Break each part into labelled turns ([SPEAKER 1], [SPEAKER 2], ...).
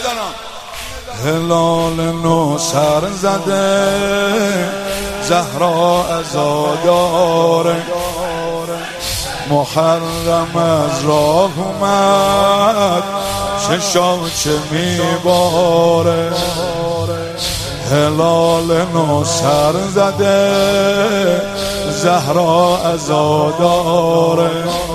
[SPEAKER 1] هلال نو سر زده زهرا عزاداره، محرم از راه اومد چه میباره. هلال نو سر زده زهرا عزاداره،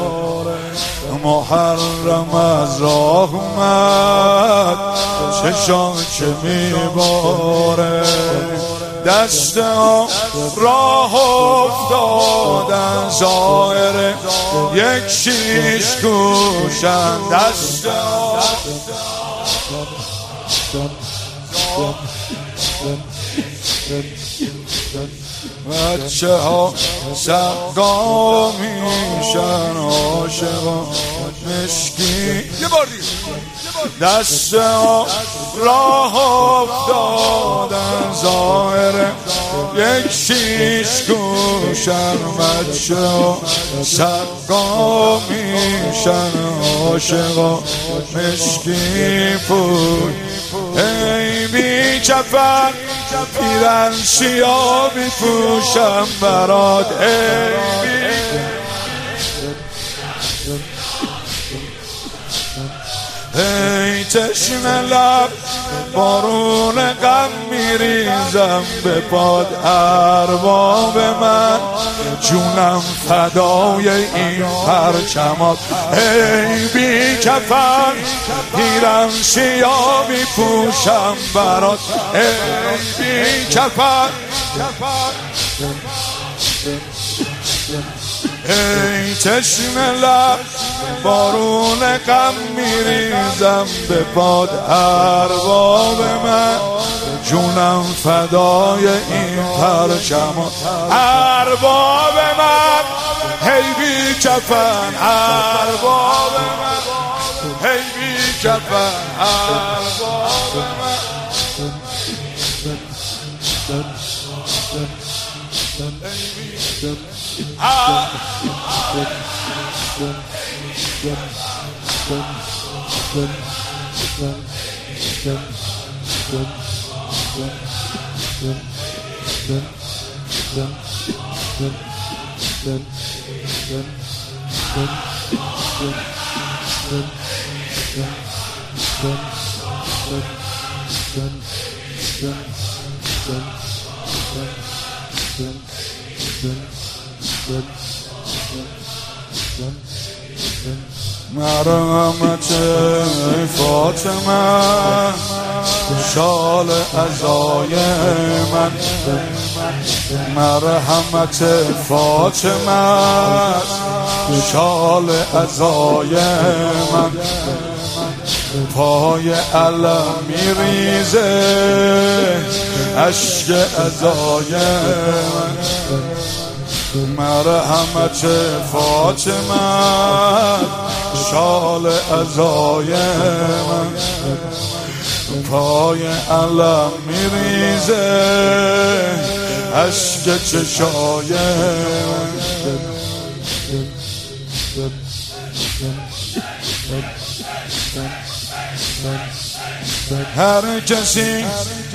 [SPEAKER 1] محرم از راه اومد چه میباره. دست راه افتادن ظاهر یک شیش گوشن، دست بچه ها سقا میشن عاشقا مشکی. دست ها راه افتادن ظاهر یک شیش گوشن، بچه ها سقا میشن عاشقا مشکی پوی. ای بی کفن پیرن سیاه میپوشم برات، ای چشم لب بارون غم میریزم به پاد. ارباب من جونم فدای این پرچمات، ای بی کفن پیرم سیاه میپوشم برات، ای بی کفن. ای چشم لب بارون غم میریزم به پاد. ارباب من جونم فدای این پرچمات، ارباب من هی بی کفن. ارباب من هی بی کفن. ارباب من مرحمت فاطمه شال عزای من، مرحمت فاطمه شال عزای من. پای علم میریزه اشک عزای من، مرحمت فاطمه شال عزای من. پای علم میریزه اشک چشای من. هر کسی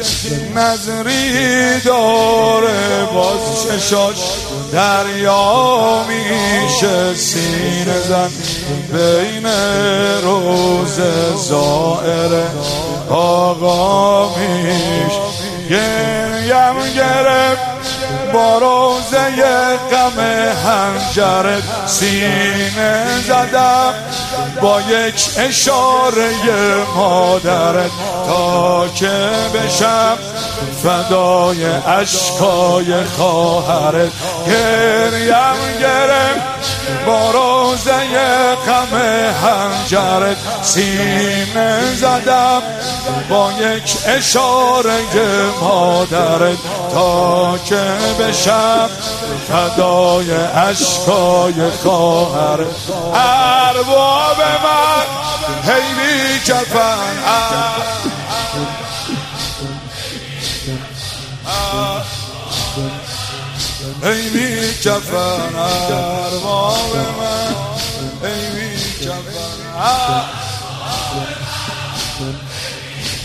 [SPEAKER 1] نظری داره باز چشاش دریا میشه. سینه زن بین روز زائر آقا میش. گریم گرفت با روزه غم هنجرت، سینه زدم با یک اشاره مادرت تا که بشم فدای اشکای خواهرت. گریم گرفت با روزه غم هنجرت، سینه زدم با یک اشاره مادرت تا که بشم فدای اشکای خواهرت. ارباب من هی بی کفن، ای بی کفن. ارباب من ای بی کفن.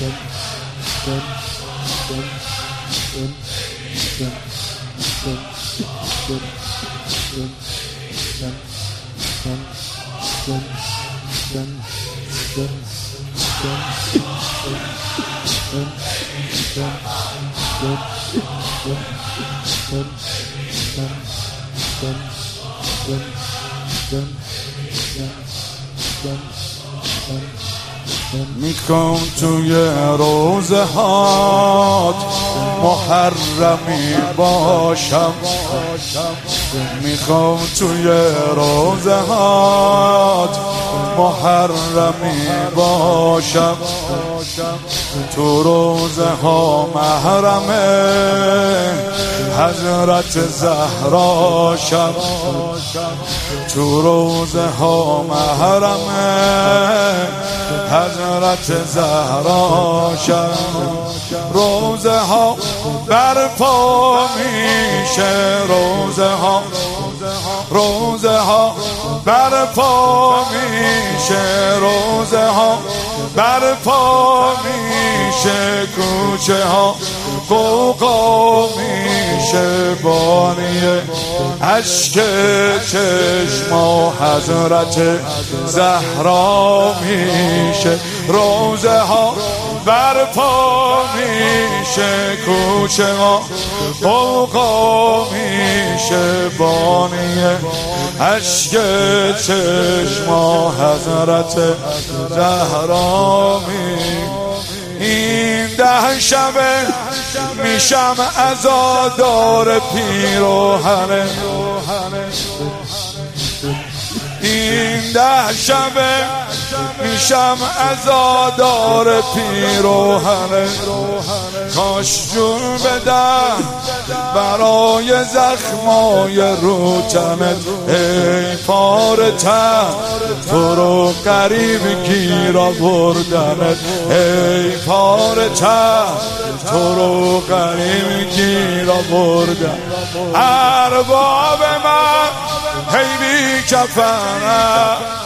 [SPEAKER 1] میخوام توی روزه هات محرمی باشم، میخوام توی روزه هات محرمی باشم، تو روزه ها محرم حضرت زهرا شم، تو روزه ها محرم حضرت زهرا شم. روزه ها برپا میشه، روزه ها برپا میشه، روزه ها برپا میشه، کوچه ها قوقا میشه، بانی اشک چشما حضرت زهرا میشه. روزه ها برپا میشه، کوچه ها قوقا میشه، بانی اشک چشما حضرت زهرا میشه. این 10 شبه میشم عزادار پیراهن، این 10 شبه میشم عزادار پیراهن، کاش جون بدم برای زخمای رو تنت، ای پاره تن تو رو قریب گیر آوردنت، ای پاره تن تو رو قریب گیر آوردن. ارباب من هی بی کفنم،